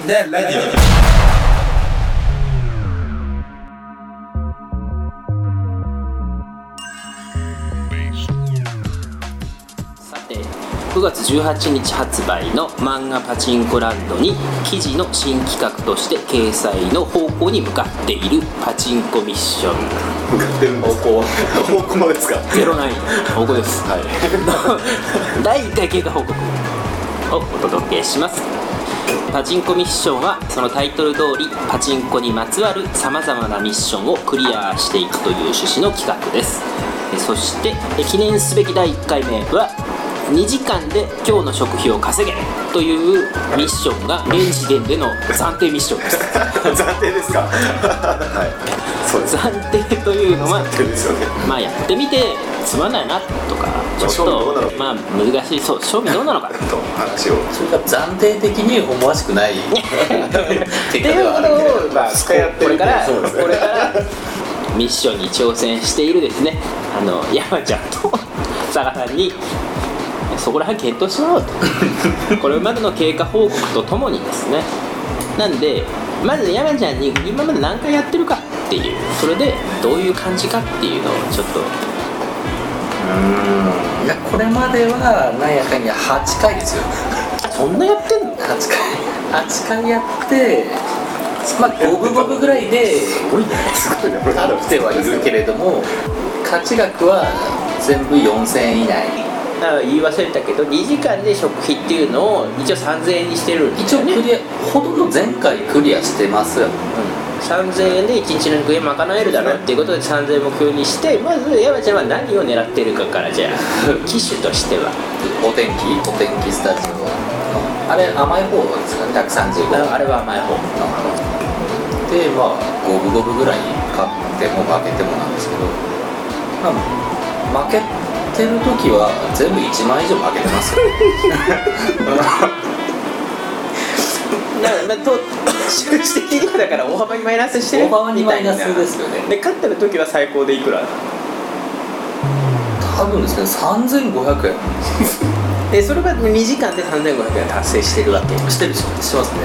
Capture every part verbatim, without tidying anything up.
ねラディオ。 くがつじゅうはちにち発売の漫画パチンコランドに記事の新企画として掲載の方向に向かっているパチンコミッション向かってるんですか？方向方向ですか？ ゼロナイン方向です、はい、だいいっかい経過報告をお届けします。パチンコミッションはそのタイトル通りパチンコにまつわるさまざまなミッションをクリアしていくという趣旨の企画です。そして記念すべきだいいっかいめはにじかんで今日の食費を稼げというミッションが現時点での暫定ミッションです暫定ですか？はい、そうです。 暫定というのは、 ですよね、 まあやってみてつまんないなとかちょっとまあ難しい、そう賞味どうなのかと話を、 それが暫定的に思わしくないっていうことをまあこれからこれからミッションに挑戦しているですね、あの山ちゃんと佐賀さんにそこら辺検討してもらおうとこれまでの経過報告とともにですね、なんでまず山ちゃんに今まで何回やってるかっていう、それでどういう感じかっていうのをちょっと、うーん、いやこれまではなんやかんやはちかいですよ。 そんなやってんの？ はちかいはちかいやって、まあ五分五分ぐらいですごいね、すごいね、これ勝ってはいるけれども勝ち額は全部よんせんえん以内。 言い忘れたけどにじかんで食費っていうのを一応さんぜんえんにしてるんですよね。 一応クリア、ほとんど前回クリアしてますよ、うん、 さんぜんえんでいちにちの食費賄えるだろうっていうことでさんぜんえん目標にして、まず山ちゃんは何を狙ってるかからじゃあ機種としてはお天気お天気スタジオ、あれ甘い方ですかね、ひゃくさんじゅうごあれは甘い方で、まあ五分五分ぐらい勝っても負けてもなんですけど、まあ、負けてる時は全部いちまん以上負けてますよだから、まあ、と収支的にはだから大幅にマイナスしてる大幅にマイナスですよね。 で勝ってる時は最高でいくら？ 多分ですねさんぜんごひゃくえんでそれがにじかんでさんぜんごひゃくえん達成してるわけ。 してるしてますね。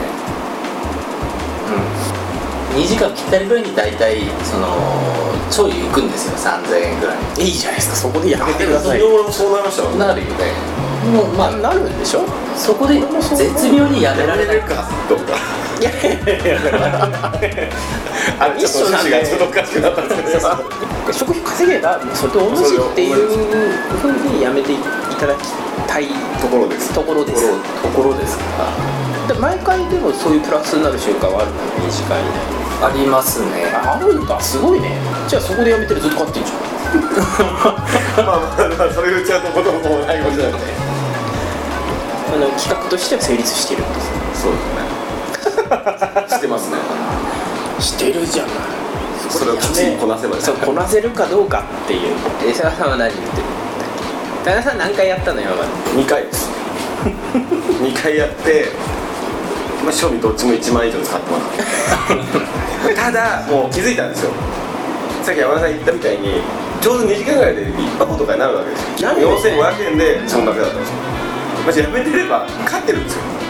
うん、にじかんぴったりぐらいに大体そのちょい浮くんですよ、さんぜんえんぐらい。 いいじゃないですか、そこでやめてください。 俺もそうなりましたよ。 なるよね。もうまあなるんでしょ。 そこで絶妙にやめられないかどうか。 いやいやいやあれちょっと趣旨がちょっとおかしくなったんですけど、 食費稼げばそれと同じっていうふうにやめていただきたいところですところですところですか。 で毎回でもそういうプラスになる瞬間はあるの？にじかん以内ありますね。 あるんだ、すごいね。じゃあそこでやめてるずっと勝ってんじゃんまあまあそれ言っちゃうとこともないことだよね。 あの企画としては成立してるんです。 そうですねしてますね。 してるじゃない。 それをきちんとこなせばいい。 そうこなせるかどうかっていう。江沢さんは何言ってるんだっけ？田中さん何回やったの今まで？ にかいですにかいやってまあ、賞味どっちもいちまん以上使ってますただもう気づいたんですよ。さっき山田さん言ったみたいにちょうどにじかんぐらいで一箱とかになるわけですよ。よんせんごひゃくえんでそんだけだったんですよ。まじやめてれば勝ってるんですよ。